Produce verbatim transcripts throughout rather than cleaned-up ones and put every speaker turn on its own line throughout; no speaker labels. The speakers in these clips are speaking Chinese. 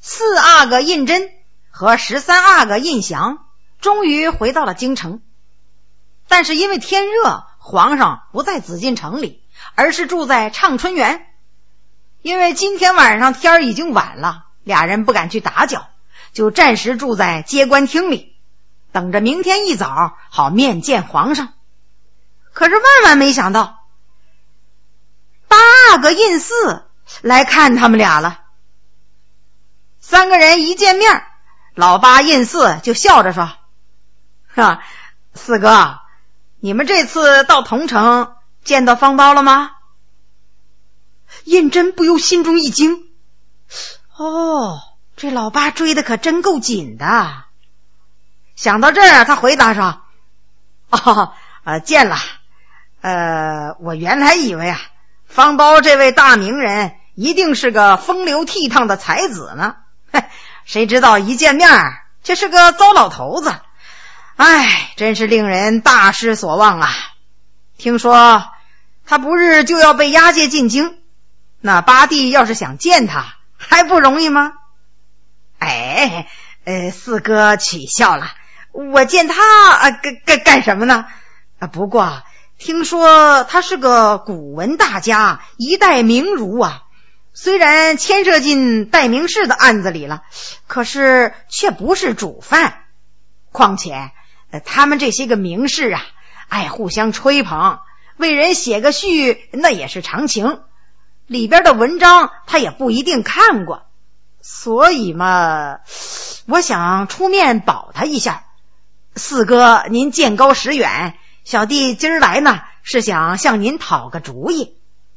四阿哥胤禛和十三阿哥胤祥终于回到了京城。但是因为天热，皇上不在紫禁城里，而是住在畅春园。因为今天晚上天已经晚了，俩人不敢去打搅，就暂时住在接官厅里，等着明天一早好面见皇上。可是万万没想到，八阿哥胤祀来看他们俩了。三个人一见面，老八胤祀就笑着说：哈，四哥，你们这次到桐城见到方苞了吗？胤禛不由心中一惊，哦，这老八追的可真够紧的。想到这儿，他回答说：哦，呃，见了。呃，我原来以为啊，方苞这位大名人一定是个风流倜傥的才子呢，谁知道一见面却是个糟老头子。唉，真是令人大失所望啊！听说他不日就要被押解进京，那八弟要是想见他，还不容易吗？哎，呃，四哥取笑了，我见他啊，干干干什么呢？啊，不过听说他是个古文大家，一代名儒啊。虽然牵涉进代名士的案子里了，可是却不是主犯。况且呃，他们这些个名士啊，爱互相吹捧，为人写个序那也是常情，里边的文章他也不一定看过，所以嘛，我想出面保他一下。四哥您见高识远，小弟今儿来呢是想向您讨个主意。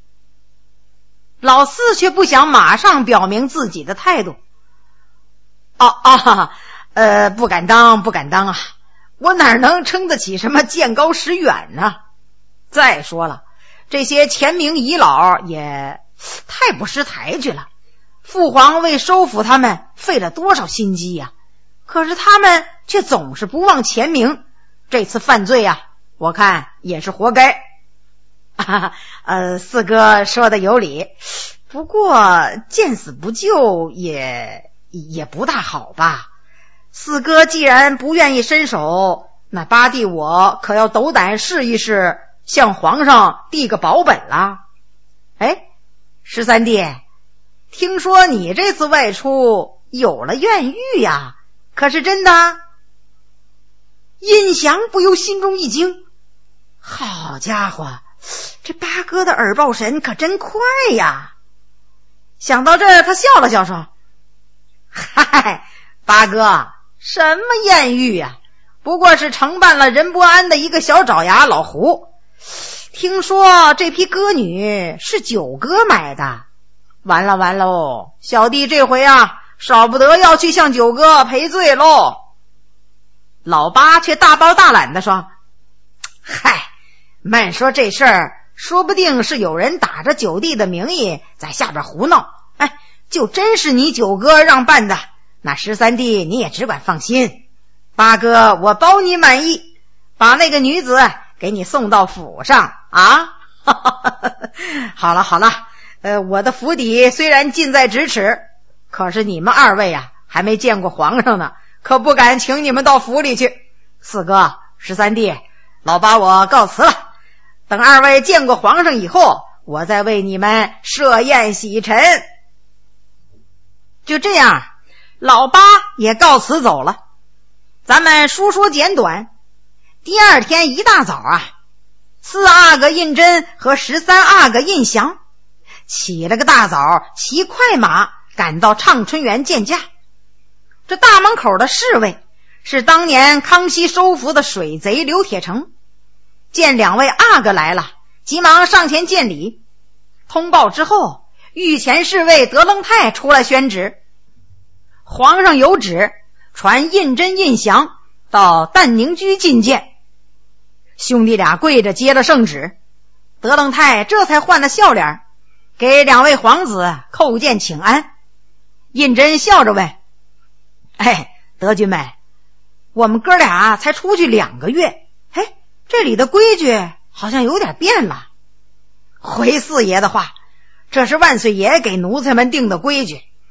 老四却不想马上表明自己的态度。哦哦，呃，不敢当不敢当啊，我哪能称得起什么见高识远呢？再说了，这些前明遗老也太不识抬举了，父皇为收服他们费了多少心机呀、啊、可是他们却总是不忘前明，这次犯罪啊，我看也是活该。啊，呃，四哥说的有理，不过见死不救也也不大好吧。四哥既然不愿意伸手，那八弟我可要斗胆试一试，向皇上递个保本了。哎，十三弟，听说你这次外出有了艳遇呀，可是真的？胤祥不由心中一惊，好家伙，这八哥的耳报神可真快呀！想到这儿，他笑了笑说：嗨，八哥，什么艳遇呀、啊？不过是承办了任伯安的一个小爪牙老胡。听说这批歌女是九哥买的。完了完喽，小弟这回啊，少不得要去向九哥赔罪喽。老八却大包大揽地说：嗨，慢说这事儿，说不定是有人打着九弟的名义在下边胡闹，哎，就真是你九哥让办的，那十三弟你也只管放心，八哥我包你满意，把那个女子给你送到府上啊。好了好了，呃，我的府邸虽然近在咫尺，可是你们二位啊还没见过皇上呢，可不敢请你们到府里去。四哥十三弟，老八我告辞了，等二位见过皇上以后，我再为你们设宴洗尘。就这样，老八也告辞走了。咱们书说简短，第二天一大早啊，四阿哥胤禛和十三阿哥胤祥起了个大早，骑快马赶到畅春园见驾。这大门口的侍卫是当年康熙收服的水贼刘铁成，见两位阿哥来了，急忙上前见礼。通报之后，御前侍卫德楞泰出来宣旨，皇上有旨传胤禛胤祥到淡宁居觐见。兄弟俩跪着接了圣旨，德楞泰这才换了笑脸，给两位皇子叩见请安。胤禛笑着问：哎，德君们，我们哥俩才出去两个月，哎，这里的规矩好像有点变了。回四爷的话，这是万岁爷给奴才们定的规矩，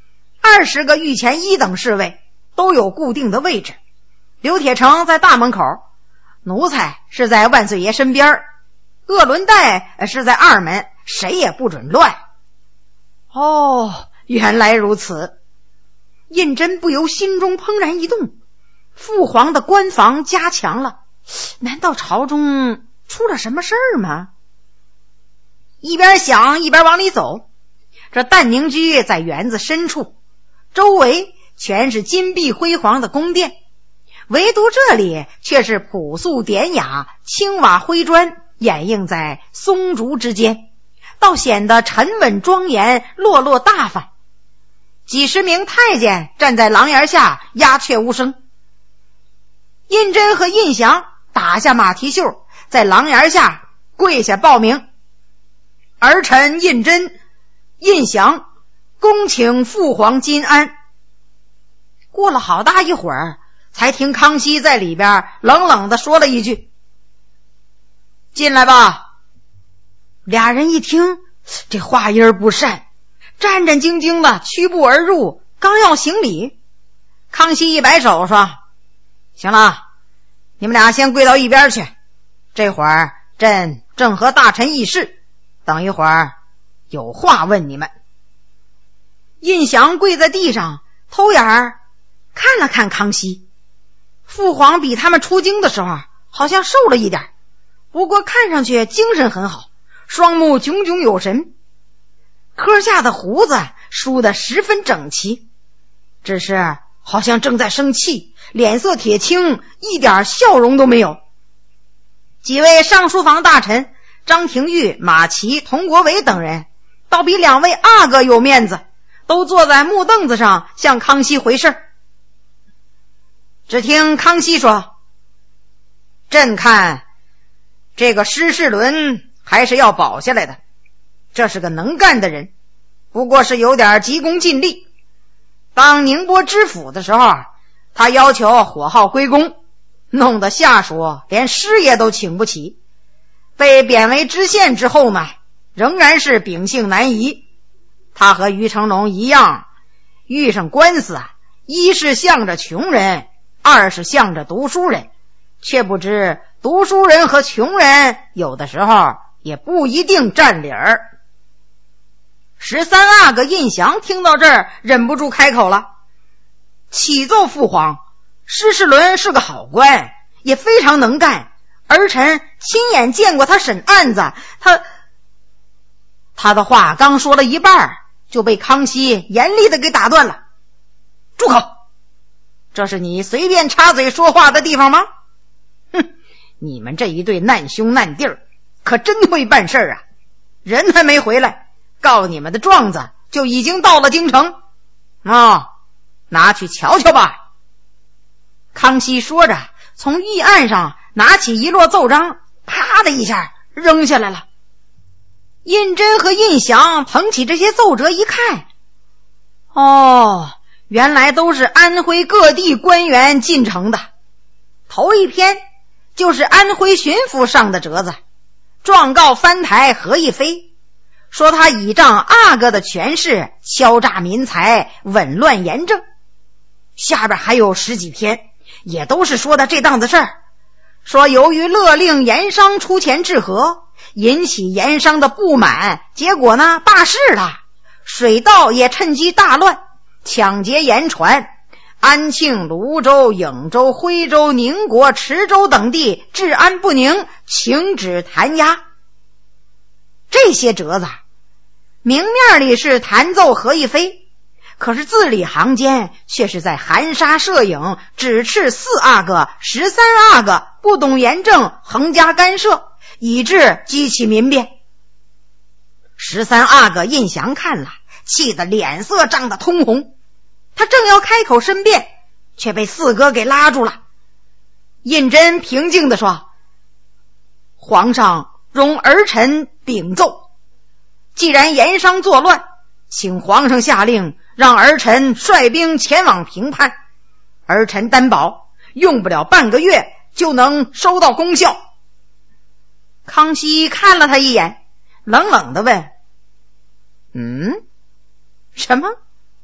二十个御前一等侍卫都有固定的位置，刘铁成在大门口，奴才是在万岁爷身边，鄂伦岱是在二门，谁也不准乱。哦，原来如此。胤禛不由心中怦然一动，父皇的官防加强了，难道朝中出了什么事儿吗？一边想一边往里走，这淡宁居在园子深处，周围全是金碧辉煌的宫殿，唯独这里却是朴素典雅，青瓦灰砖掩映在松竹之间，倒显得沉稳庄严，落落大方。几十名太监站在廊檐下，鸦雀无声。胤禛和胤祥打下马蹄袖，在廊檐下跪下报名：儿臣胤禛、胤祥恭请父皇金安。过了好大一会儿，才听康熙在里边冷冷地说了一句：进来吧。俩人一听这话音不善，战战兢兢的屈步而入，刚要行礼，康熙一摆手说：行了，你们俩先跪到一边去，这会儿朕正和大臣议事，等一会儿有话问你们。胤祥跪在地上，偷眼儿看了看康熙。父皇比他们出京的时候好像瘦了一点，不过看上去精神很好，双目炯炯有神，科下的胡子梳得十分整齐，只是好像正在生气，脸色铁青，一点笑容都没有。几位上书房大臣张廷玉、马齐、佟国伟等人倒比两位阿哥有面子，都坐在木凳子上向康熙回事。只听康熙说：朕看这个施世伦还是要保下来的，这是个能干的人，不过是有点急功近利。当宁波知府的时候，他要求火耗归公，弄得下属连师爷都请不起。被贬为知县之后呢，仍然是秉性难移。他和于成龙一样，遇上官司啊，一是向着穷人，二是向着读书人，却不知读书人和穷人有的时候也不一定占理儿。十三阿哥胤祥听到这儿，忍不住开口了：启奏父皇，施世伦是个好官，也非常能干，儿臣亲眼见过他审案子。他他的话刚说了一半，就被康熙严厉的给打断了：住口！这是你随便插嘴说话的地方吗？哼，你们这一对难兄难弟儿可真会办事啊！人还没回来，告你们的状子就已经到了京城哦，拿去瞧瞧吧。康熙说着，从御案上拿起一摞奏章，啪的一下扔下来了。胤禛和胤祥捧起这些奏折一看，哦，原来都是安徽各地官员进呈的。头一篇就是安徽巡抚上的折子，状告藩台何义飞，说他倚仗阿哥的权势敲诈民财，紊乱严政。下边还有十几篇，也都是说的这档子事儿，说由于勒令盐商出钱治河，引起盐商的不满，结果呢罢市了，水道也趁机大乱，抢劫盐船，安庆、泸州、颍州、徽州、宁国、池州等地治安不宁，请旨弹压。这些折子明面里是弹奏何义飞，可是字里行间却是在含沙射影，指斥四阿哥、十三阿哥不懂严政，横加干涉，以致激起民变。十三阿哥胤祥看了，气得脸色涨得通红，他正要开口申辩，却被四哥给拉住了。胤禛平静地说：皇上容儿臣禀奏，既然盐商作乱，请皇上下令让儿臣率兵前往平叛，儿臣担保用不了半个月就能收到功效。康熙看了他一眼，冷冷地问：嗯，什么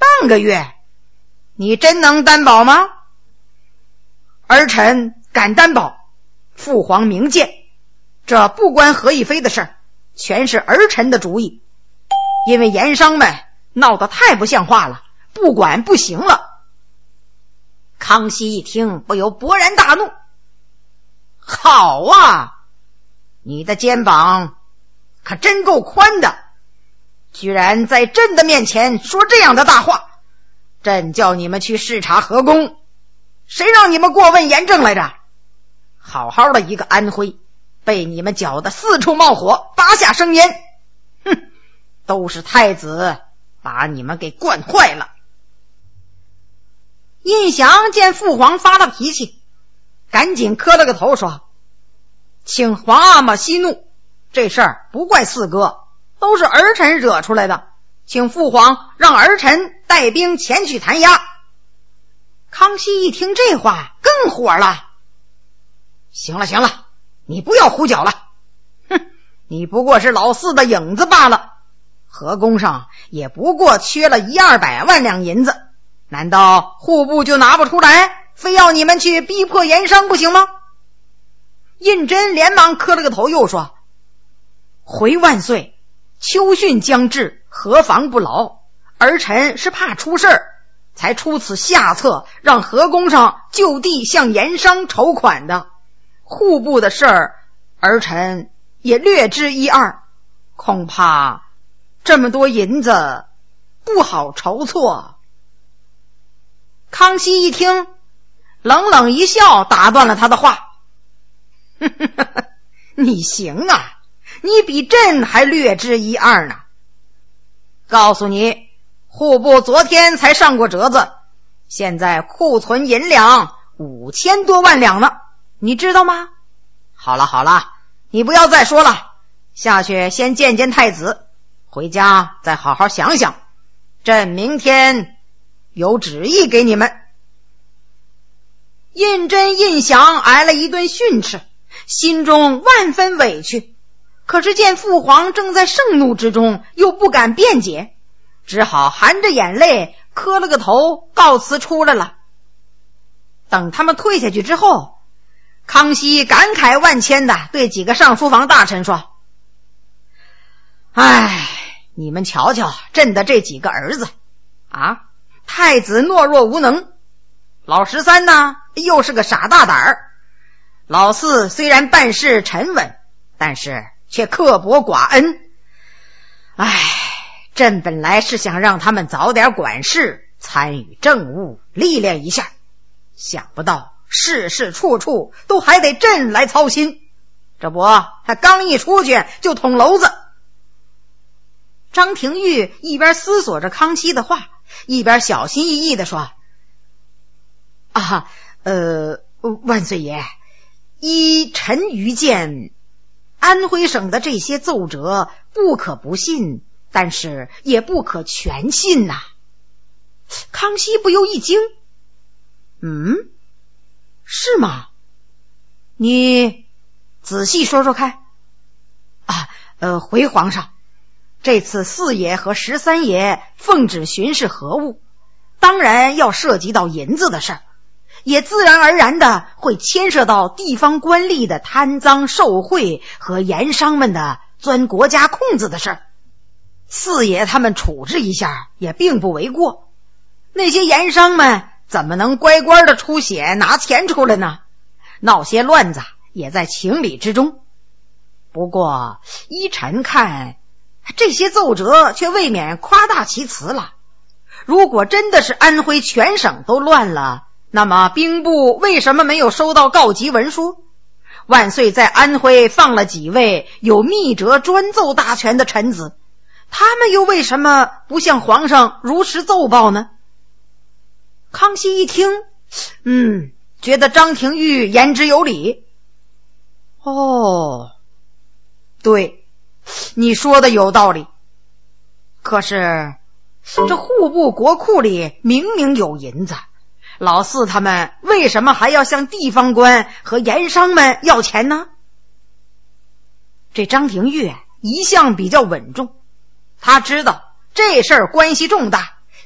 半个月，你真能担保吗？儿臣敢担保，父皇明鉴，这不关何以飞的事儿，全是儿臣的主意。因为盐商们闹得太不像话了，不管不行了。康熙一听，不由勃然大怒。好啊，你的肩膀可真够宽的，居然在朕的面前说这样的大话。朕叫你们去视察河宫，谁让你们过问严正来着？好好的一个安徽，被你们搅得四处冒火，八下生烟。哼，都是太子把你们给惯坏了。胤祥见父皇发了脾气，赶紧磕了个头说：请皇阿玛息怒，这事儿不怪四哥，都是儿臣惹出来的，请父皇让儿臣带兵前去弹压。康熙一听这话更火了。行了行了，你不要胡搅了，哼，你不过是老四的影子罢了，河宫上也不过缺了一二百万两银子，难道户部就拿不出来，非要你们去逼迫盐商不行吗？胤禛连忙磕了个头，又说：回万岁，秋汛将至，河防不牢，儿臣是怕出事儿，才出此下策，让河宫上就地向盐商筹款的。户部的事儿，儿臣也略知一二，恐怕这么多银子不好筹措。康熙一听，冷冷一笑，打断了他的话。你行啊，你比朕还略知一二呢。告诉你，户部昨天才上过折子，现在库存银两五千多万两呢，你知道吗？好了好了，你不要再说了，下去先见见太子，回家再好好想想，朕明天有旨意给你们。胤禛胤祥挨了一顿训斥，心中万分委屈，可是见父皇正在盛怒之中，又不敢辩解，只好含着眼泪磕了个头，告辞出来了。等他们退下去之后，康熙感慨万千的对几个上书房大臣说：唉，你们瞧瞧朕的这几个儿子啊，太子懦弱无能，老十三呢又是个傻大胆儿，老四虽然办事沉稳，但是却刻薄寡恩。唉，朕本来是想让他们早点管事，参与政务，历练一下，想不到事事处处都还得朕来操心，这不他刚一出去就捅娄子。张廷玉一边思索着康熙的话，一边小心翼翼地说：啊，呃，万岁爷，依臣愚见，安徽省的这些奏折不可不信，但是也不可全信呐、啊。康熙不由一惊，嗯，是吗？你仔细说说看。啊，呃，回皇上，这次四爷和十三爷奉旨巡视河务，当然要涉及到银子的事儿，也自然而然的会牵涉到地方官吏的贪赃受贿和盐商们的钻国家空子的事儿。四爷他们处置一下也并不为过，那些盐商们怎么能乖乖的出血拿钱出来呢？闹些乱子也在情理之中。不过依臣看，这些奏折却未免夸大其词了。如果真的是安徽全省都乱了，那么兵部为什么没有收到告急文书？万岁在安徽放了几位有密折专奏大权的臣子，他们又为什么不向皇上如实奏报呢？康熙一听，嗯，觉得张廷玉言之有理。哦，对，你说的有道理。可是这户部国库里明明有银子，老四他们为什么还要向地方官和盐商们要钱呢？这张廷玉一向比较稳重，他知道这事儿关系重大，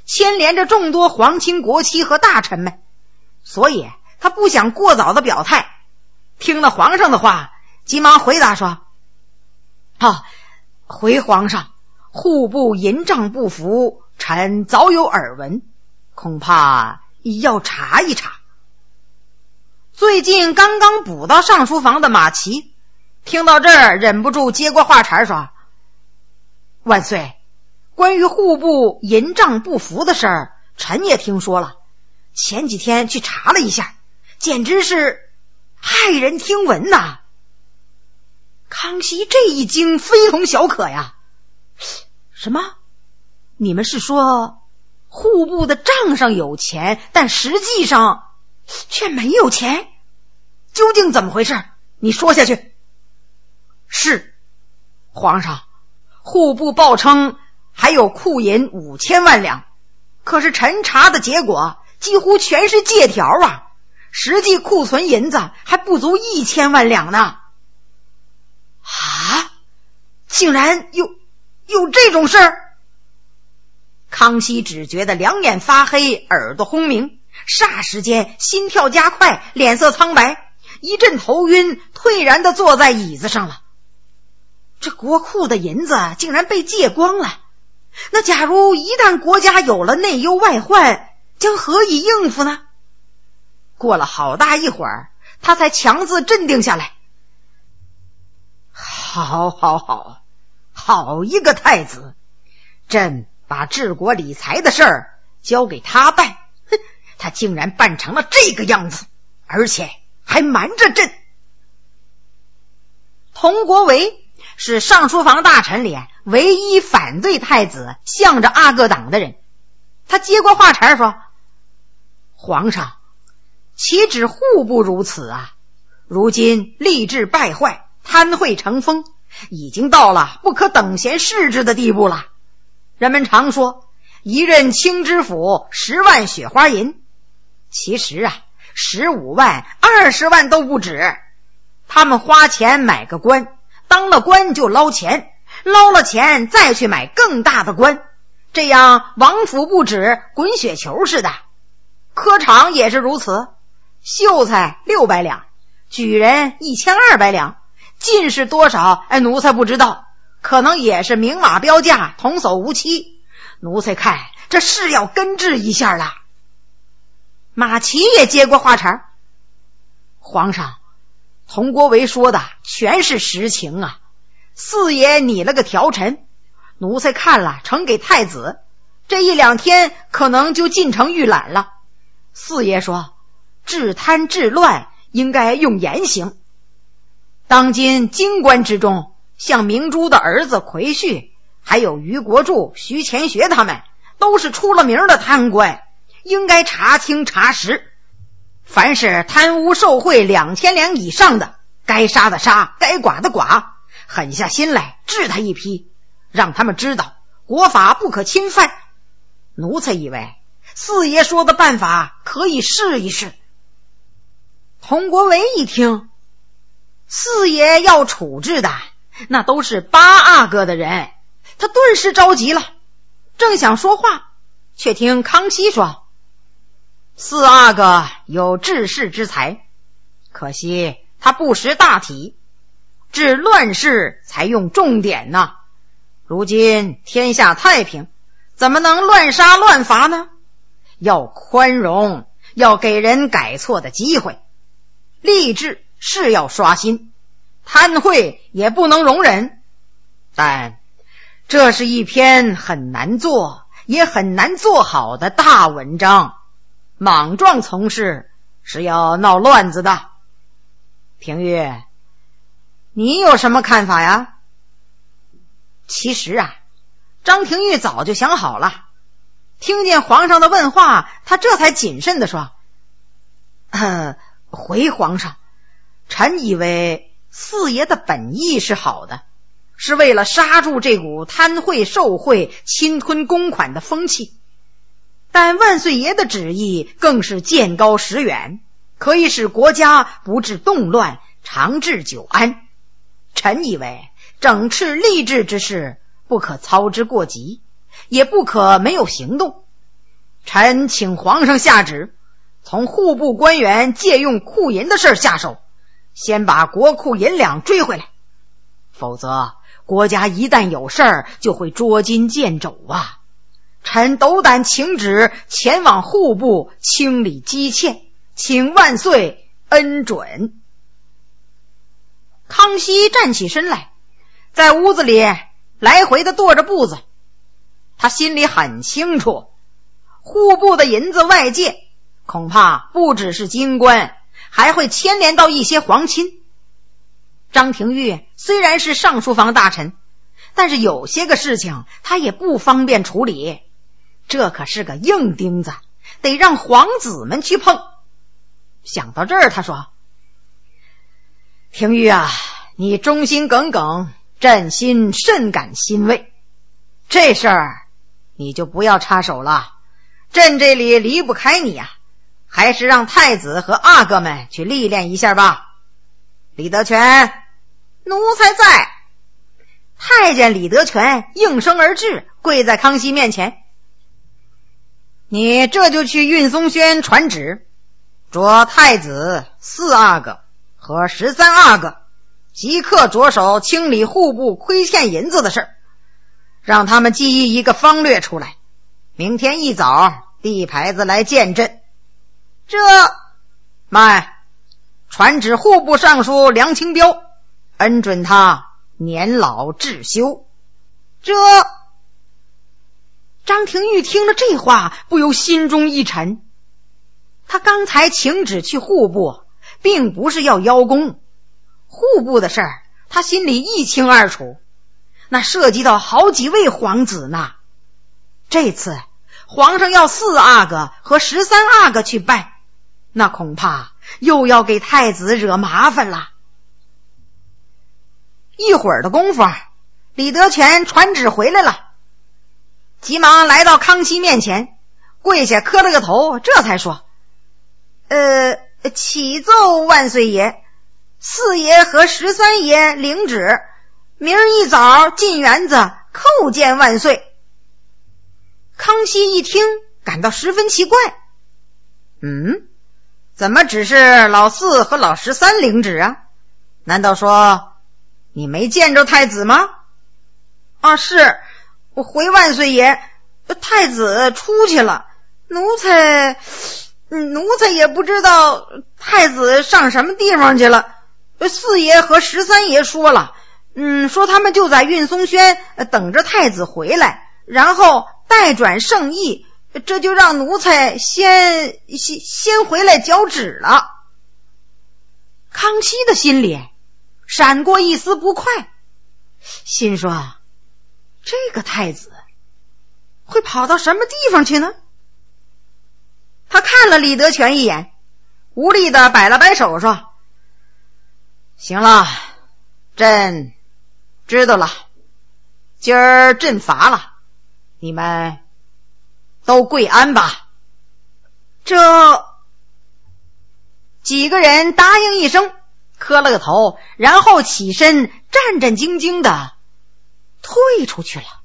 牵连着众多皇亲国戚和大臣们，所以他不想过早的表态。听了皇上的话，急忙回答说：啊，回皇上，户部银账不符，臣早有耳闻，恐怕要查一查。最近刚刚补到上书房的马齐听到这儿，忍不住接过话茬说：万岁，关于户部银账不符的事儿，臣也听说了，前几天去查了一下，简直是骇人听闻呐！康熙这一惊非同小可呀。什么？你们是说户部的账上有钱，但实际上却没有钱？究竟怎么回事？你说下去。是，皇上，户部报称还有库银五千万两，可是臣查的结果几乎全是借条啊，实际库存银子还不足一千万两呢。啊，竟然有有这种事儿！康熙只觉得两眼发黑，耳朵轰鸣，霎时间心跳加快，脸色苍白，一阵头晕，退然地坐在椅子上了。这国库的银子竟然被借光了，那假如一旦国家有了内忧外患，将何以应付呢？过了好大一会儿，他才强自镇定下来。好好好，好一个太子，朕把治国理财的事儿交给他办，哼，他竟然办成了这个样子，而且还瞒着朕。佟国维是上书房大臣里唯一反对太子向着阿哥党的人，他接过话茬说：皇上，岂止户部如此啊，如今吏治败坏，贪贿成风，已经到了不可等闲视之的地步了。人们常说一任清知府十万雪花银，其实啊，十五万二十万都不止。他们花钱买个官，当了官就捞钱，捞了钱再去买更大的官，这样王府不止，滚雪球似的。科场也是如此，秀才六百两，举人一千二百两，进士多少，哎，奴才不知道，可能也是明码标价，童叟无欺。奴才看这是要根治一下了。马齐也接过话茬：皇上，佟国维说的全是实情啊，四爷拟了个条陈，奴才看了呈给太子，这一两天可能就进城预览了。四爷说治贪治乱应该用严刑，当今京官之中，像明珠的儿子奎旭，还有于国柱、徐乾学他们，都是出了名的贪官，应该查清查实。凡是贪污受贿两千两以上的，该杀的杀，该剐的剐，狠下心来治他一批，让他们知道国法不可侵犯。奴才以为四爷说的办法可以试一试。佟国维一听，四爷要处置的那都是八阿哥的人，他顿时着急了，正想说话，却听康熙说：四阿哥有治世之才，可惜他不识大体，治乱世才用重点呢。如今天下太平，怎么能乱杀乱罚呢？要宽容，要给人改错的机会。吏治是要刷新，贪贿也不能容忍，但这是一篇很难做也很难做好的大文章，莽撞从事是要闹乱子的。平玉，你有什么看法呀？其实啊，张廷玉早就想好了，听见皇上的问话，他这才谨慎地说：呃，回皇上，臣以为四爷的本意是好的，是为了刹住这股贪贿受贿、侵吞公款的风气，但万岁爷的旨意更是见高识远，可以使国家不致动乱，长治久安。臣以为整治吏治之事不可操之过急，也不可没有行动， 臣请皇上下旨，从户部官员借用库银的事下手，先把国库银两追回来，否则国家一旦有事儿，就会捉襟见肘啊！臣斗胆请旨前往户部清理积欠，请万岁恩准。康熙站起身来，在屋子里来回的跺着步子。他心里很清楚，户部的银子外借，恐怕不只是京官，还会牵连到一些皇亲。张廷玉虽然是上书房大臣，但是有些个事情他也不方便处理，这可是个硬钉子，得让皇子们去碰。想到这儿，他说：廷玉啊，你忠心耿耿，朕心甚感欣慰。这事儿你就不要插手了，朕这里离不开你呀、啊，还是让太子和阿哥们去历练一下吧。李德全，奴才在。太监李德全应声而至，跪在康熙面前。你这就去运松轩传旨，着太子四阿哥和十三阿哥即刻着手清理户部亏欠银子的事儿，让他们记忆一个方略出来，明天一早递牌子来见朕。这慢，传旨户部尚书梁清标，恩准他年老致休。这张廷玉听了这话，不由心中一沉。他刚才请旨去户部，并不是要邀功，户部的事儿他心里一清二楚，那涉及到好几位皇子呢。这次皇上要四阿哥和十三阿哥去拜，那恐怕又要给太子惹麻烦了。一会儿的功夫，李德全传旨回来了，急忙来到康熙面前，跪下磕了个头，这才说：呃，启奏万岁爷，四爷和十三爷领旨，明儿一早进园子叩见万岁。康熙一听，感到十分奇怪，嗯，怎么只是老四和老十三领旨啊？难道说你没见着太子吗？啊，是，我回万岁爷，太子出去了，奴才奴才也不知道太子上什么地方去了。四爷和十三爷说了，嗯，说他们就在运松轩等着太子回来，然后代转圣意，这就让奴才先先先回来交旨了。康熙的心里闪过一丝不快，心说这个太子会跑到什么地方去呢？他看了李德全一眼，无力地摆了摆手说：行了，朕知道了，今儿朕罚了，你们都跪安吧。这几个人答应一声，磕了个头，然后起身战战兢兢地退出去了。